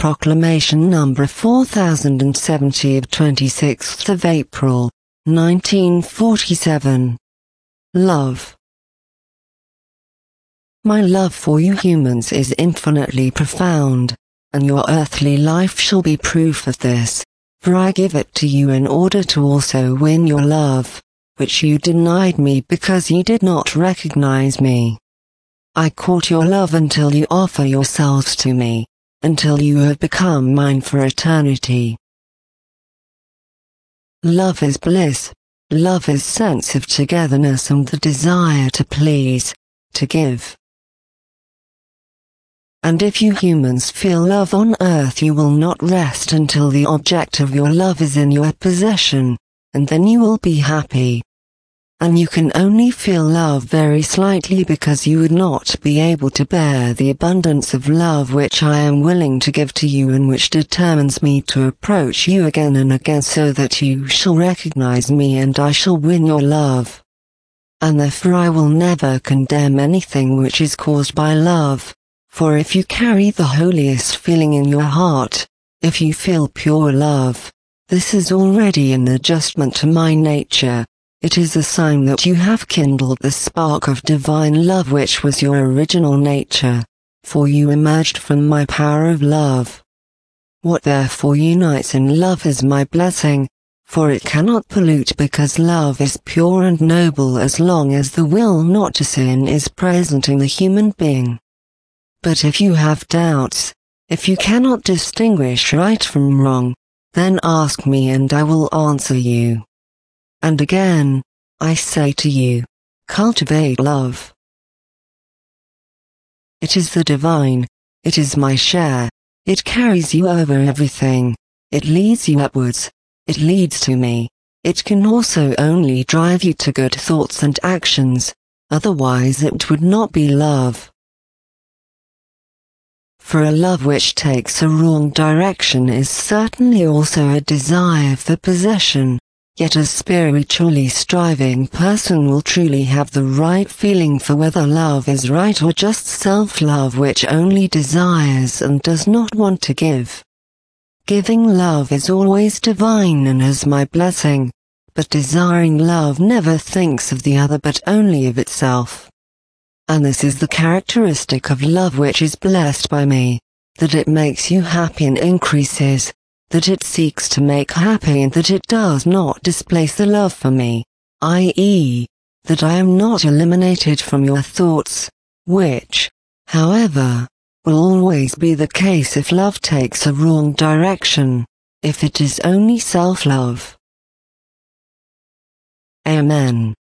Proclamation number 4070 of 26th of April, 1947. Love. My love for you humans is infinitely profound, and your earthly life shall be proof of this, for I give it to you in order to also win your love, which you denied me because you did not recognize me. I court your love until you offer yourselves to me, until you have become mine for eternity. Love is bliss. Love is sense of togetherness and the desire to please, to give. And if you humans feel love on earth, you will not rest until the object of your love is in your possession, and then you will be happy. And you can only feel love very slightly because you would not be able to bear the abundance of love which I am willing to give to you and which determines me to approach you again and again so that you shall recognize me and I shall win your love. And therefore I will never condemn anything which is caused by love, for if you carry the holiest feeling in your heart, if you feel pure love, this is already an adjustment to my nature. It is a sign that you have kindled the spark of divine love which was your original nature, for you emerged from my power of love. What therefore unites in love is my blessing, for it cannot pollute because love is pure and noble as long as the will not to sin is present in the human being. But if you have doubts, if you cannot distinguish right from wrong, then ask me and I will answer you. And again, I say to you, cultivate love. It is the divine, it is my share, it carries you over everything, it leads you upwards, it leads to me, it can also only drive you to good thoughts and actions, otherwise it would not be love. For a love which takes a wrong direction is certainly also a desire for possession. Yet a spiritually striving person will truly have the right feeling for whether love is right or just self-love which only desires and does not want to give. Giving love is always divine and has my blessing, but desiring love never thinks of the other but only of itself. And this is the characteristic of love which is blessed by me, that it makes you happy and increases, that it seeks to make happy and that it does not displace the love for me, i.e., that I am not eliminated from your thoughts, which, however, will always be the case if love takes a wrong direction, if it is only self-love. Amen.